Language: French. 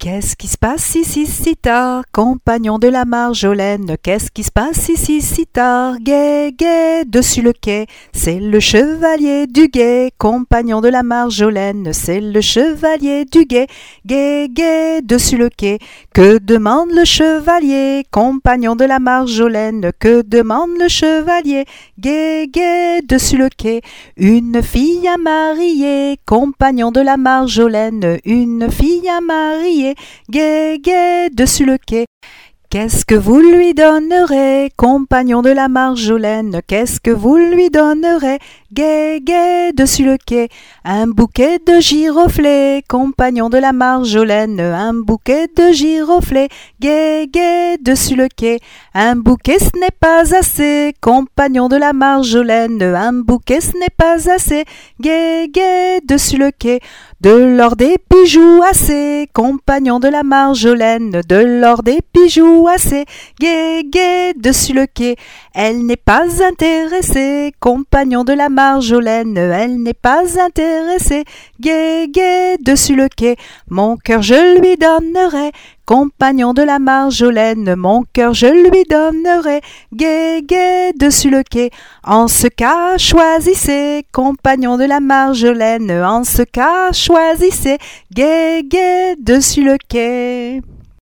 Qu'est-ce qui se passe ici si tard, compagnon de la Marjolaine? Qu'est-ce qui se passe ici si tard? Gai, gai, dessus le quai, c'est le chevalier du guet, compagnon de la Marjolaine, c'est le chevalier du guet. Gai, gai, dessus le quai, que demande le chevalier, compagnon de la Marjolaine? Que demande le chevalier? Gai, gai, dessus le quai, une fille à marier, compagnon de la Marjolaine, une fille à marier. Gai, gai, dessus le quai. Qu'est-ce que vous lui donnerez, compagnon de la Marjolaine? Qu'est-ce que vous lui donnerez? Gai, gai, dessus le quai. Un bouquet de giroflées, compagnon de la Marjolaine, un bouquet de giroflées. Gai, gai, dessus le quai. Un bouquet ce n'est pas assez, compagnon de la Marjolaine, un bouquet ce n'est pas assez. Gai, gai, dessus le quai. De l'or des bijoux assez, compagnon de la Marjolaine, de l'or des bijoux assez. Gai, gai, dessus le quai. Elle n'est pas intéressée, compagnon de la Marjolaine, elle n'est pas intéressée. Gai, gai, dessus le quai. Mon cœur je lui donnerai, compagnon de la Marjolaine, mon cœur je lui donnerai. Gai, gai, dessus le quai. En ce cas, choisissez, compagnon de la Marjolaine, en ce cas, choisissez. Gai, gai, dessus le quai.